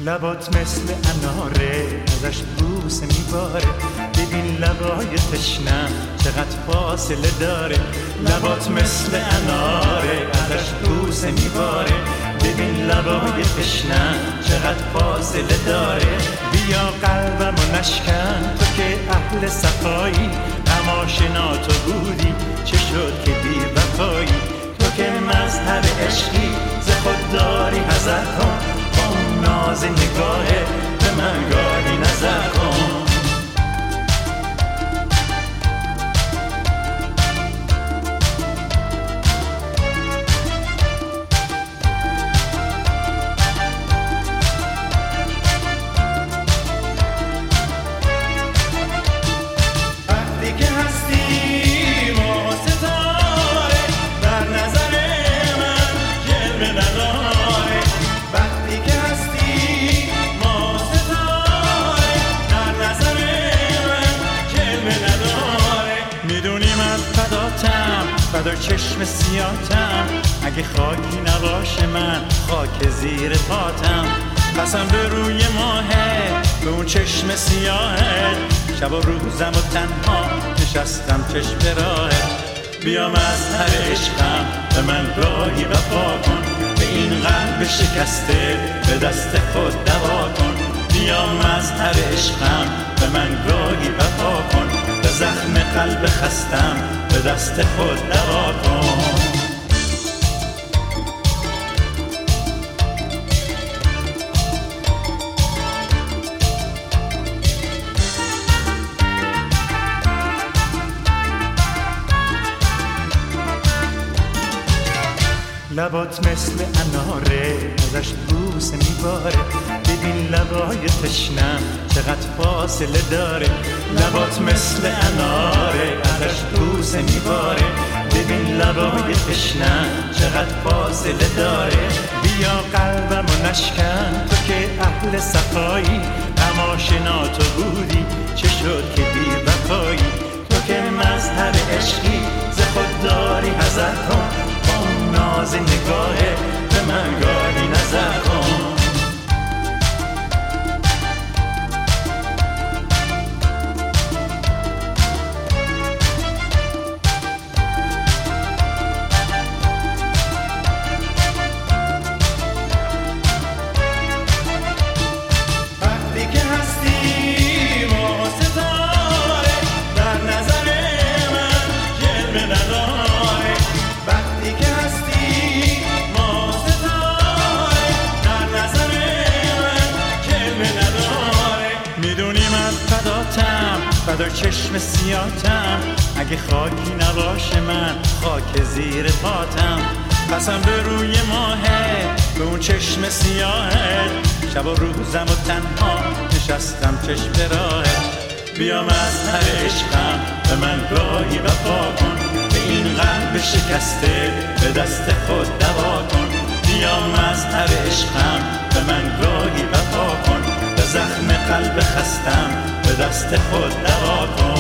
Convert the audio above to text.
لبات مثل اناره ازش بوسه میباره، ببین لبای تشنم چقدر فاصله داره. لبات مثل اناره ازش بوسه میباره، ببین لبای تشنم چقدر فاصله داره. بیا قلبمو نشکن تو که اهل صفایی، نماشنا تو بودی چه شد که بی وفایی. تو که مظهر عشقی ز خود داری حذر کن، اون ناز نگاهه به من گاهی نظر کن. فدای چشم سیاتم، اگه خاکی نباشه من خاک زیر پاتم. قسم به روی ماهه به اون چشم سیاهه، شب و روزم و تنها نشستم چشم به راهه. بیا مظهر عشقم به من گاهی وفا کن، به این قلب شکسته به دست خود دوا کن. بیا مظهر عشقم به من گاهی وفا کن، به زخم قلب خستم به دست خود دوا کن. لبات مثل اناره ازش بوسه میباره، ببین لبای تشنم چقدر فاصله داره. لبات مثل اناره ازش بوسه میباره، ببین لبای تشنم چقدر فاصله داره. بیا قلبمو نشکن تو که اهل صفایی، نماشنا تو بودی چه شد که بی وفایی. تو که مظهر عشقی ز خود داری حذر کن، اون ناز نگاهه به من گاهی نظر کن. فدای چشم سیاتم، اگه خاکی نباشه من خاک زیر پاتم. قسم به روی ماهه به اون چشم سیاهه، شب و روزم و تنها نشستم چشم به راهه. بیا مظهر عشقم به من گاهی وفا کن، به این قلب شکسته به دست خود دوا کن. بیا مظهر عشقم به من گاهی وفا کن، به زخم قلب خستم به دست خود دوا کن.